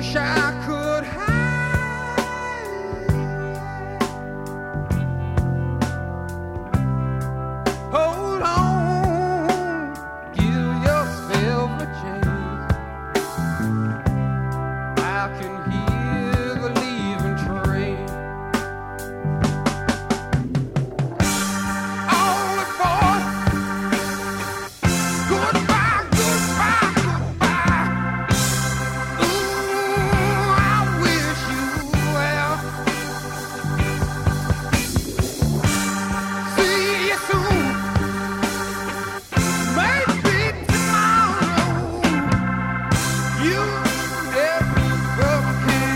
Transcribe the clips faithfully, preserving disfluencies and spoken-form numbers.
You never can.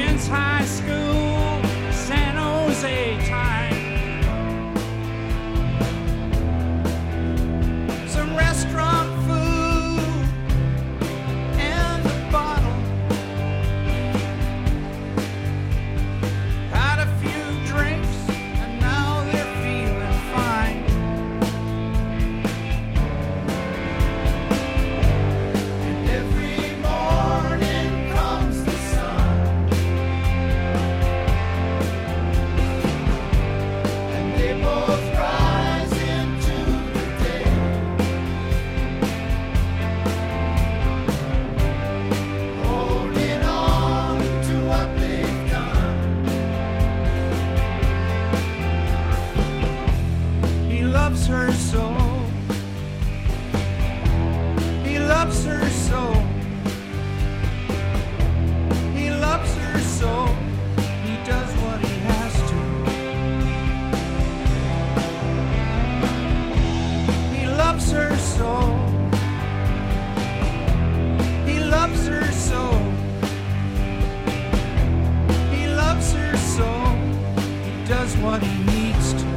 since high school, San Jose time. Some restaurant food and a bottle. Had a few drinks and now they're feeling fine. And every morning comes the sun, and they both rise into the day, holding on to what they've done. He loves her so. He loves her so. He loves her so. He does what he has to. He loves her so. He loves her so. He loves her so. He does what he needs to.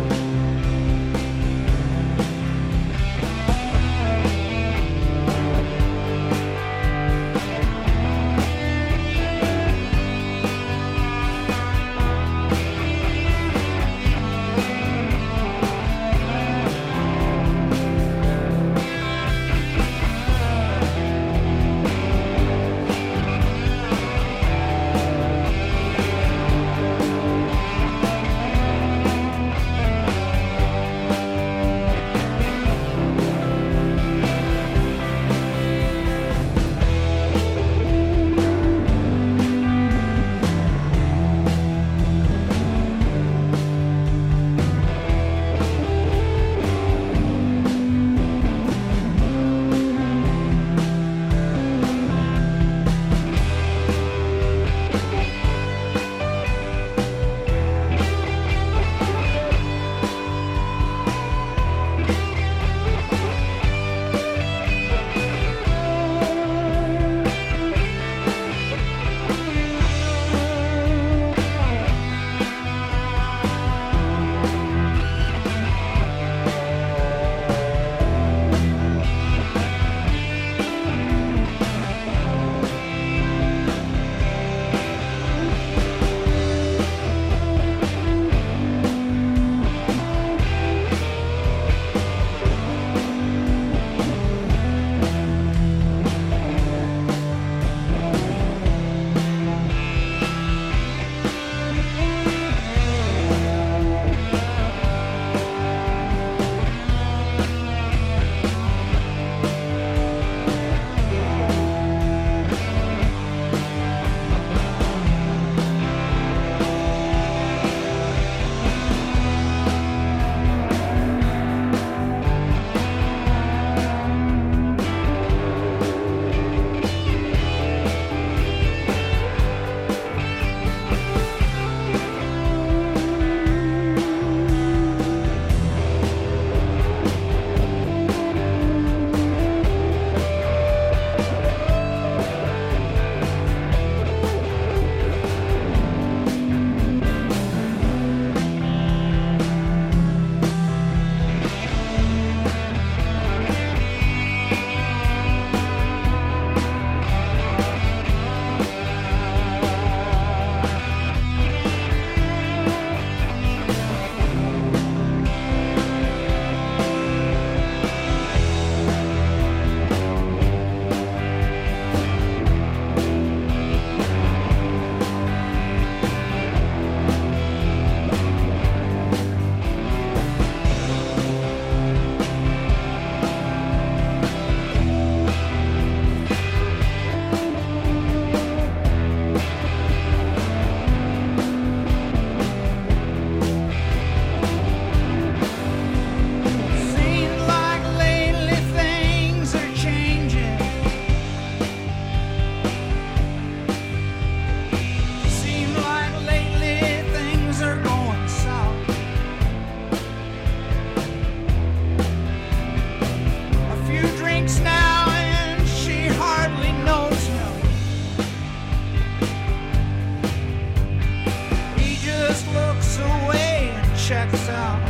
checks out.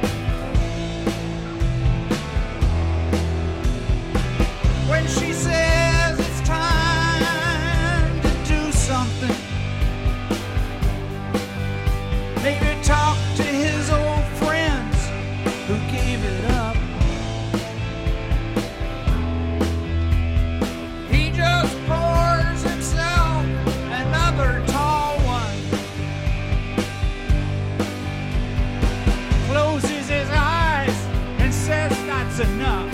When she says it's time to do something, maybe talk to his old friends who gave it up. He just pours himself another tall one, closes his eyes and says that's enough.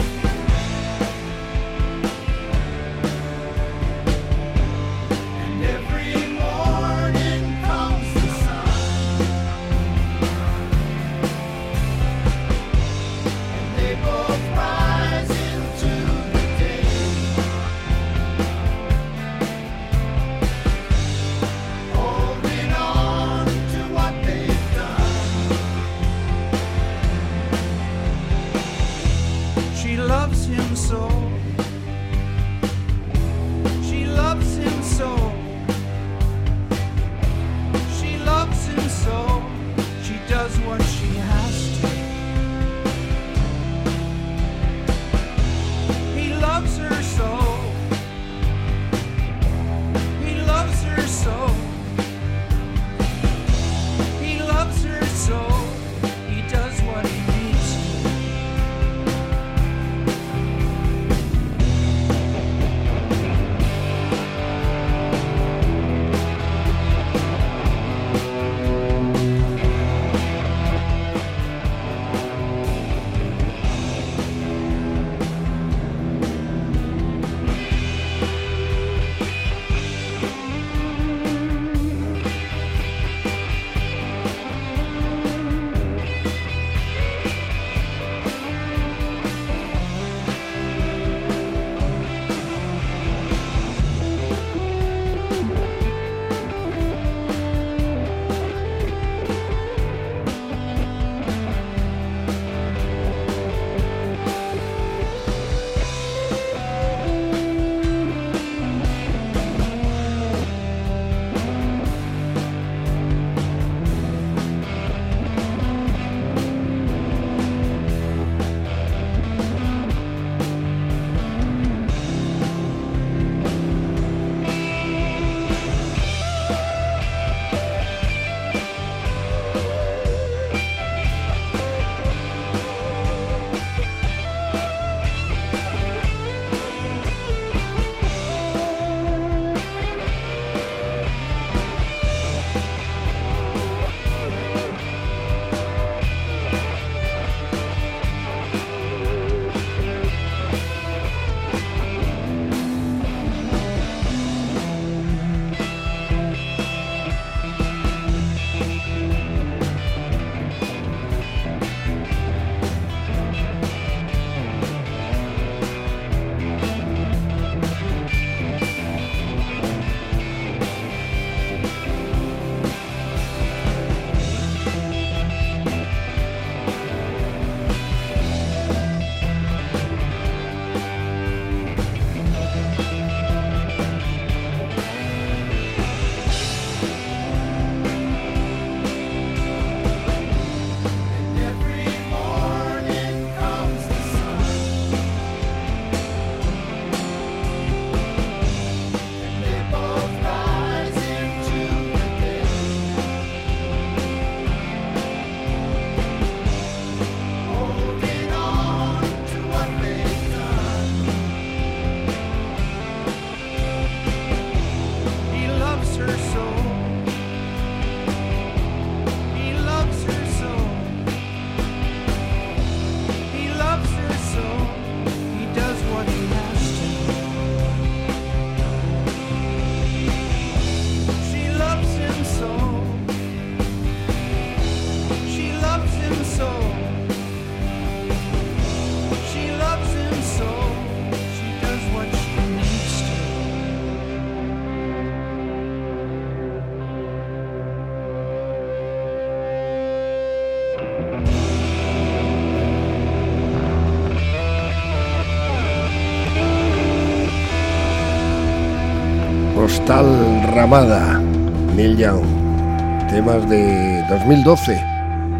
Postal Ramada, Neil Young, temas de dos mil doce,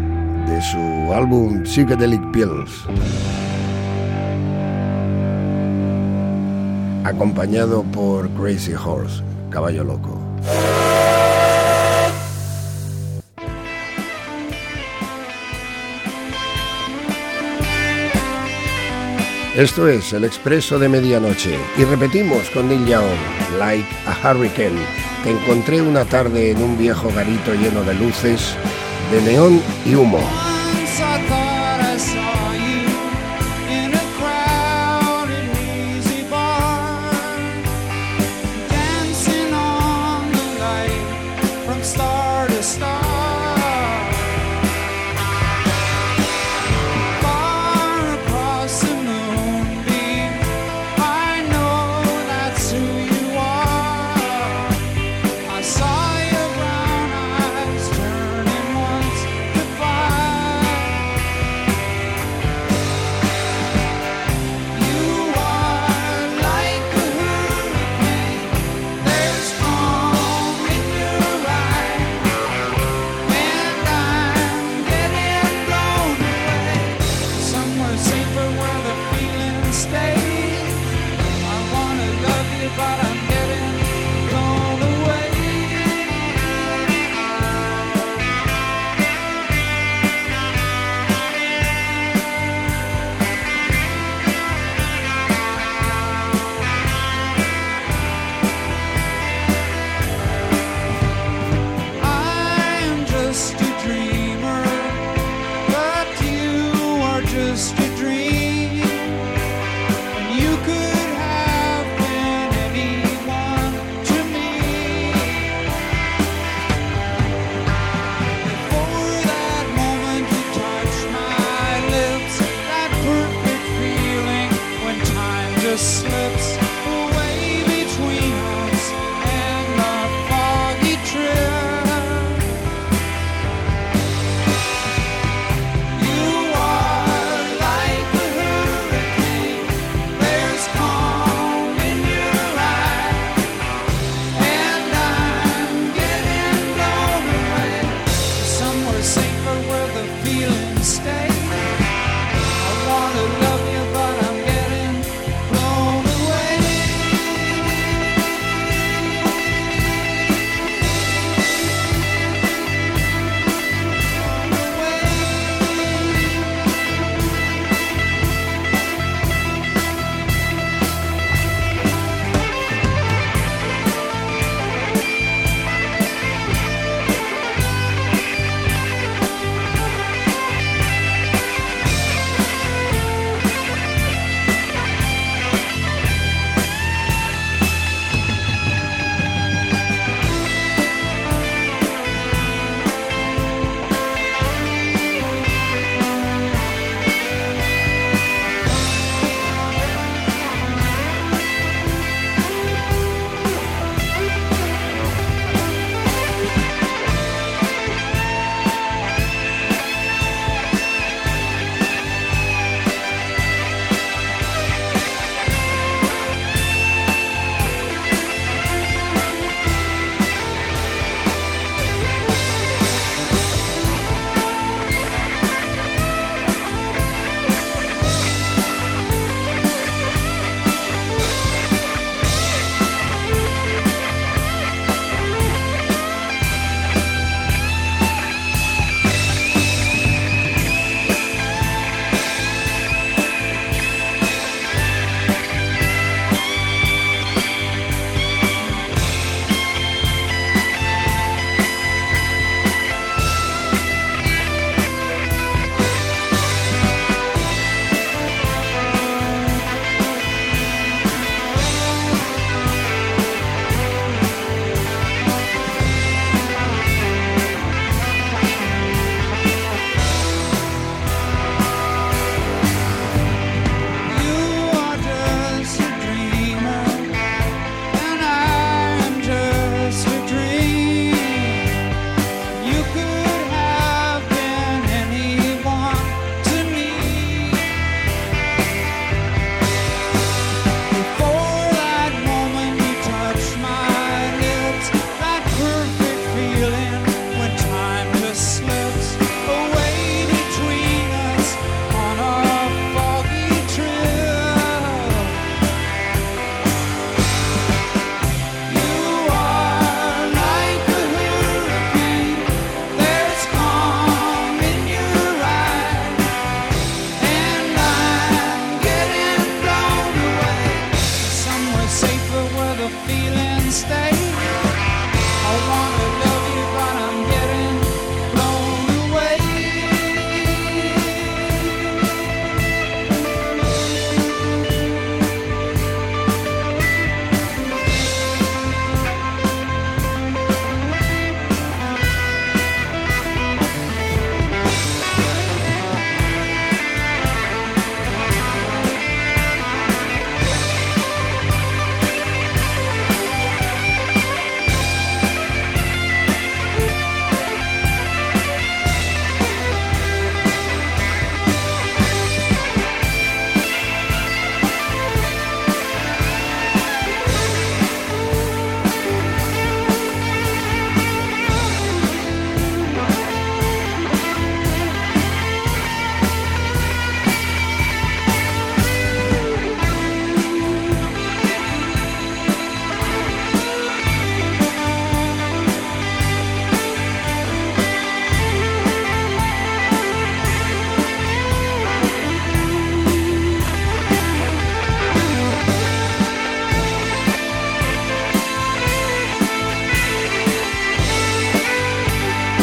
de su álbum Psychedelic Pills, acompañado por Crazy Horse, Caballo Loco. Esto es El Expreso de Medianoche y repetimos con Neil Young, Like a Hurricane. Te encontré una tarde en un viejo garito lleno de luces, de neón y humo.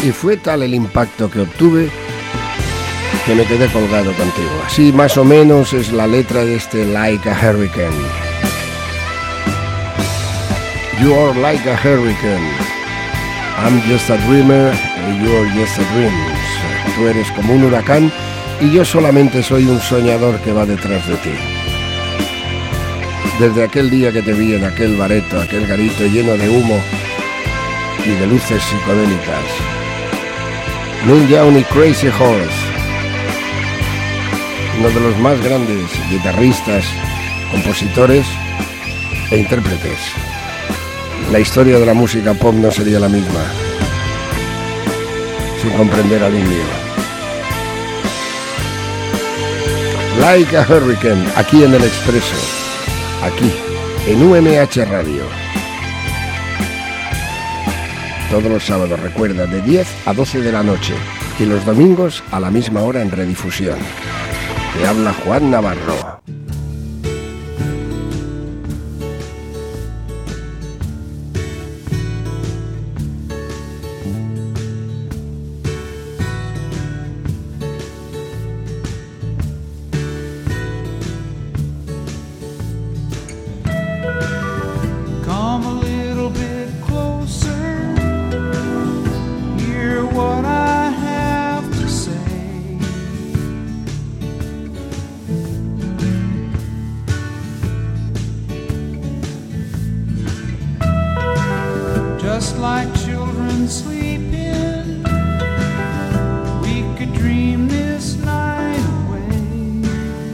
Y fue tal el impacto que obtuve que me quedé colgado contigo. Así más o menos es la letra de este Like a Hurricane. You are like a hurricane. I'm just a dreamer and you are just a dream. Tú eres como un huracán y yo solamente soy un soñador que va detrás de ti. Desde aquel día que te vi en aquel bareto, aquel garito lleno de humo y de luces psicodélicas. Neil Young y Crazy Horse, uno de los más grandes guitarristas, compositores e intérpretes. La historia de la música pop no sería la misma sin comprender al indio. Like a Hurricane, aquí en El Expreso, aquí en U M H Radio. Todos los sábados, recuerda, de diez a doce de la noche y los domingos a la misma hora en redifusión. Te habla Juan Navarro. Just like children sleeping, we could dream this night away.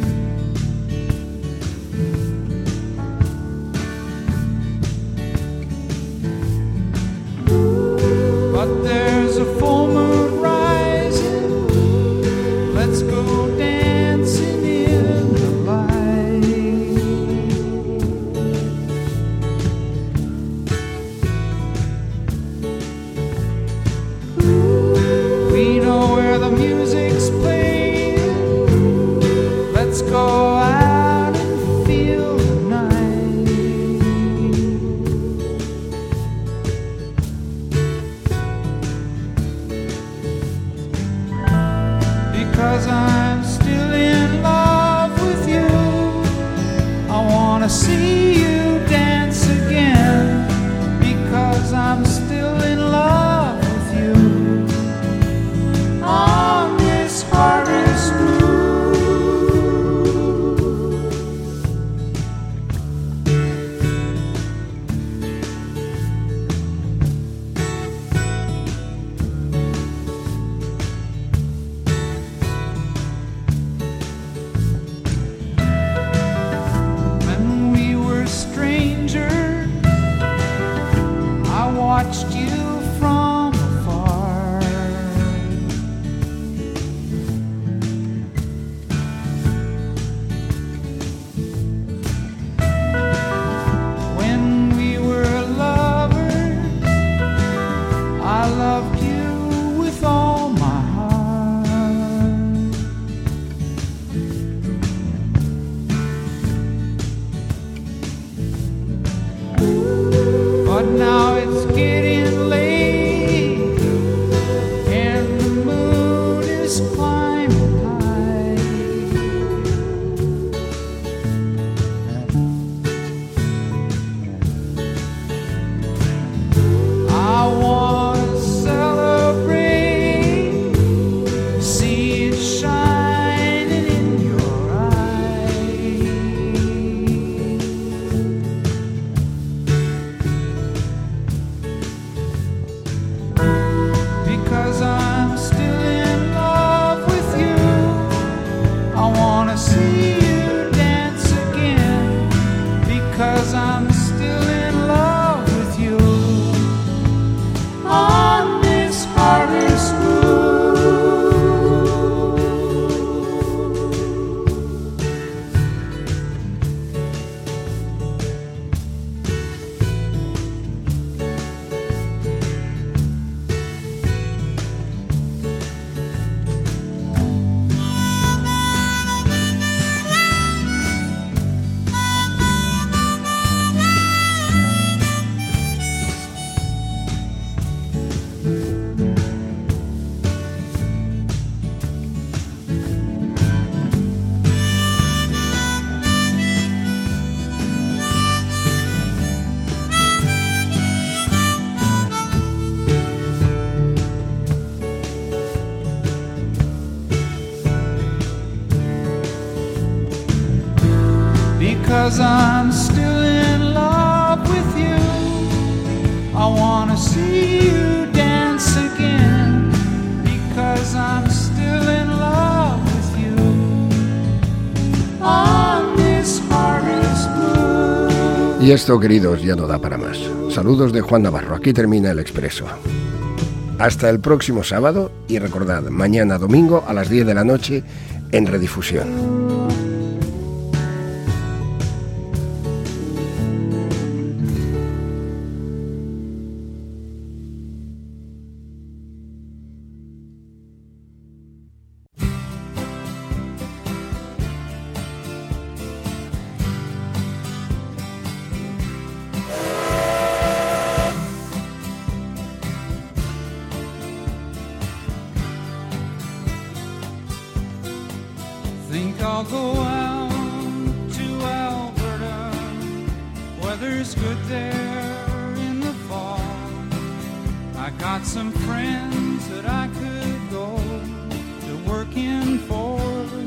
But there's a full moon rising, let's go dancing in the light. The music's playing, let's go out and feel the night. Because I'm still in love with you, I wanna see you dance again. Because I'm still in love with you. On this forest moon. When we were strangers, I watched you from afar. When we were lovers, I loved you with all my heart. But now it's getting late and the moon is climbing high. I want to celebrate because I'm still in love with you. I wanna see you dance again because I'm still in love with you. On this harvest moon. Y esto, queridos, ya no da para más. Saludos de Juan Navarro. Aquí termina El Expreso. Hasta el próximo sábado y recordad, mañana domingo a las diez de la noche en redifusión. Think I'll go out to Alberta. Weather's good there in the fall. I got some friends that I could go to working for.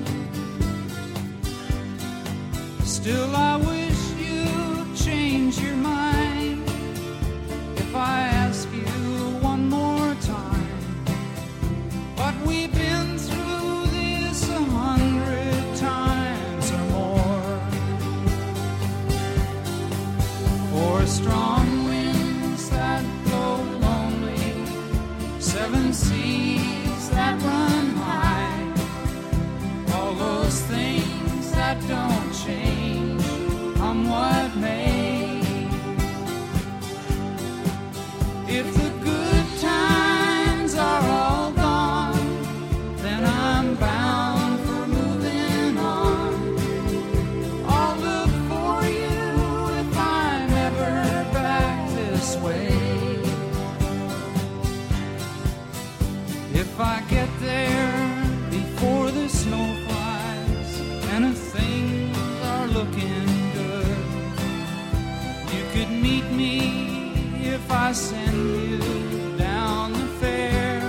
Still I wish you'd change your mind if I ask you one more time. But we've been through this a hundred times or more. For strong winds that blow lonely, seven seas that run high, all those things that don't change, come what may. If the good times are all gone, then I'm bound for moving on. I'll look for you if I'm ever back this way. If I get there before the snow flies and things are looking good, you could meet me if I send you down the fair.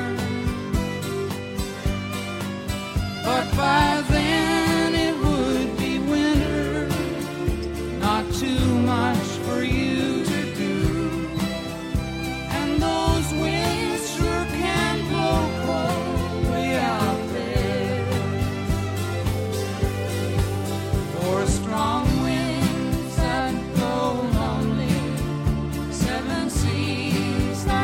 But by then it would be winter, not too much for you to do. And those winds sure can blow cold way out there. Or strong winds that blow lonely, seven seas that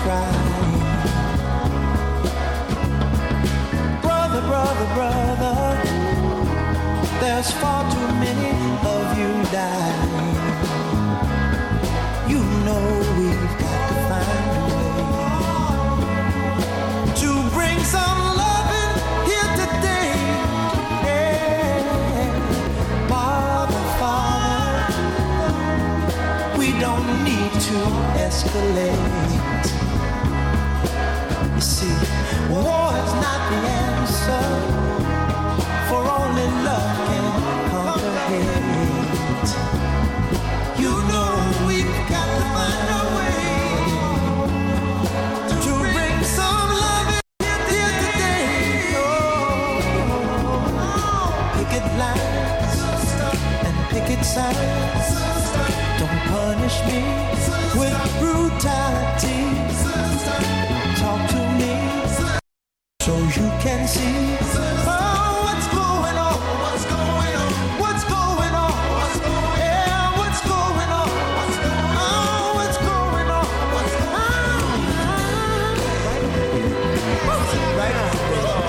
crying. Brother, brother, brother, there's far too many of you dying. You know we've got to find a way to bring some loving here today. Yeah. Father, Father, we don't need to escalate. You see, war is not the answer, for only love can conquer hate. You know we've got to find a way to bring some love here today. Oh, picket lines and picket signs, don't punish me with brutality. Talk to me so you can see. Oh, what's going on? What's going on? What's going on? What's going on? Yeah, what's going on? What's going on? Oh, what's going on? What's going on? Right on.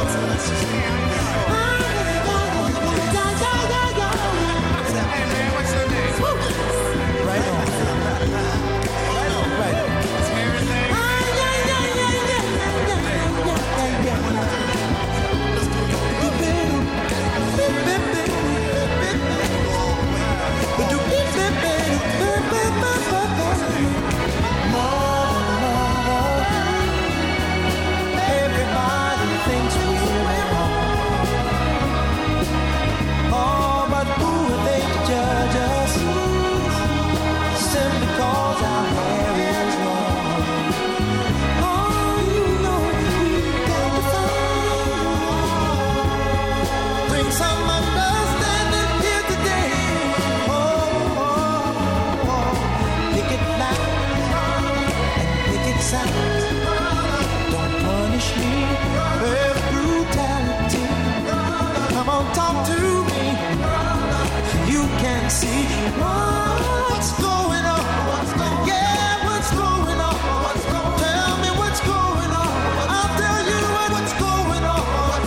Hey man, what's your name? Right on. Right on. Right on. Everything. Everybody thinks we're wrong. Oh, but who are they to judge us? Simply cause our hair is long. Oh, you know we've got to find, bring some understanding here today. Oh, oh, oh. Picket lines and picket signs, don't punish me with brutality. Come on, talk to me. You can see what's going on. Yeah, what's going on? Tell me what's going on. I'll tell you what's going on.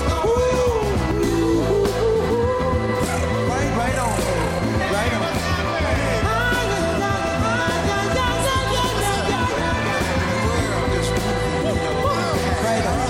Ooh. Right, right on, right on. Right on.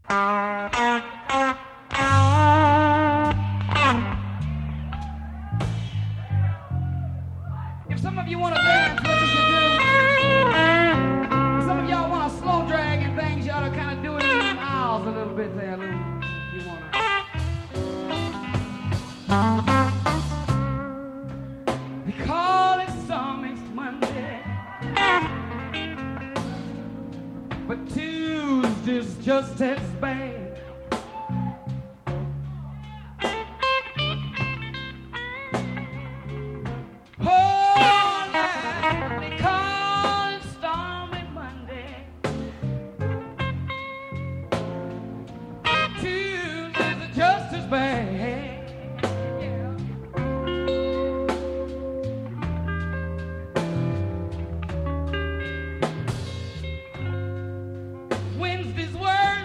If some of you want to dance, what you should do, some of y'all want to slow drag and things, you ought to kind of do it in the aisles a little bit there, Lou. You want to. They call it some it's Monday, but Tuesday's just as bad. Wednesday's worse.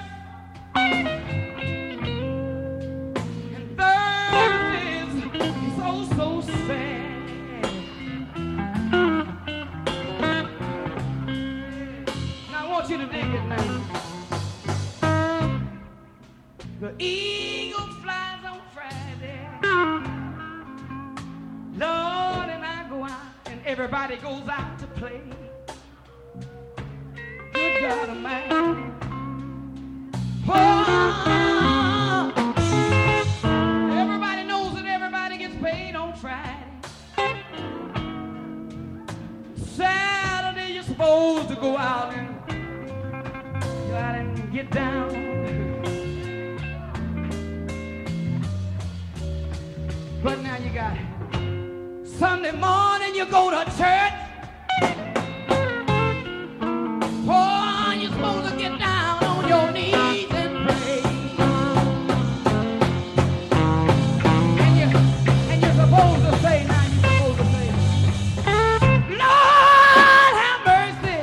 The eagle flies on Friday. Lord, and I go out, and everybody goes out to play. Good God Almighty. Oh, everybody knows that everybody gets paid on Friday. Saturday, you're supposed to go out and go out and get down. But now you got Sunday morning, you go to church. Oh, you're supposed to get down on your knees and pray. And, you, and you're supposed to say, now you're supposed to say, Lord, have mercy.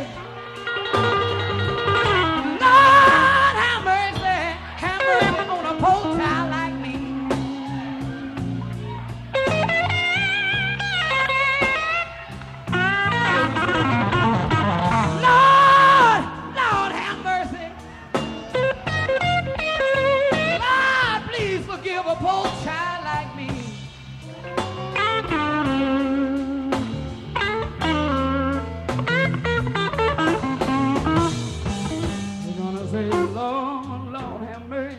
Lord, have mercy. Have mercy on a poor child like me. Lord, Lord, have mercy. Lord, please forgive a poor child like me. We're gonna say, Lord, Lord, have mercy.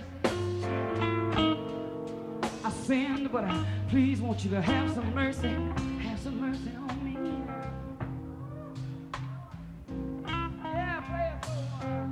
I sinned, but I please want you to have some mercy. Have some mercy on me. Yeah, play it for a while.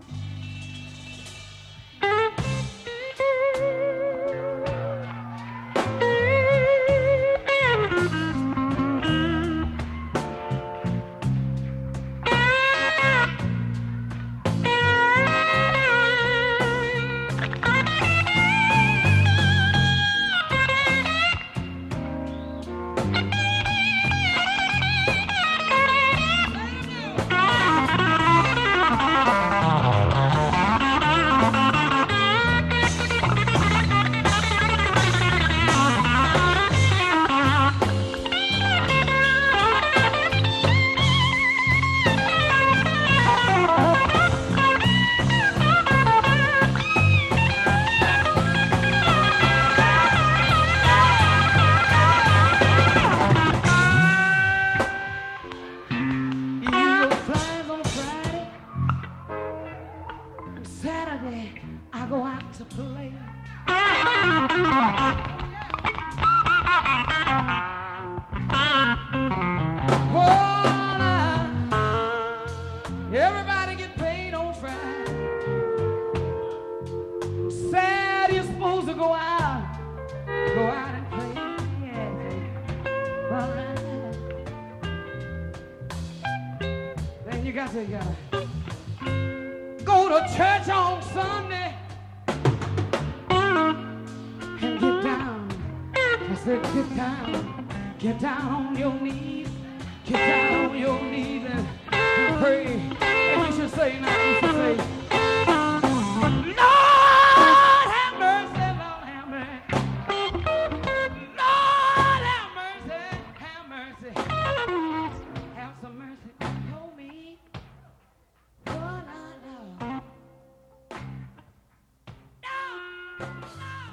Eagle flies on Friday. And Saturday, I go out to play. Oh, now, everybody get paid on Friday. Saturday, you're supposed to go out, go out and play. Yeah. All right. Then you got to, you gotta go to church on Sunday and get down. I said, get down, get down on your knees, get down on your knees and, and pray. And you should say, now you should say, Lord, have mercy, Lord, have mercy. Lord, have mercy, have mercy. Have some mercy on me. Oh, Lord, Lord. Thank you.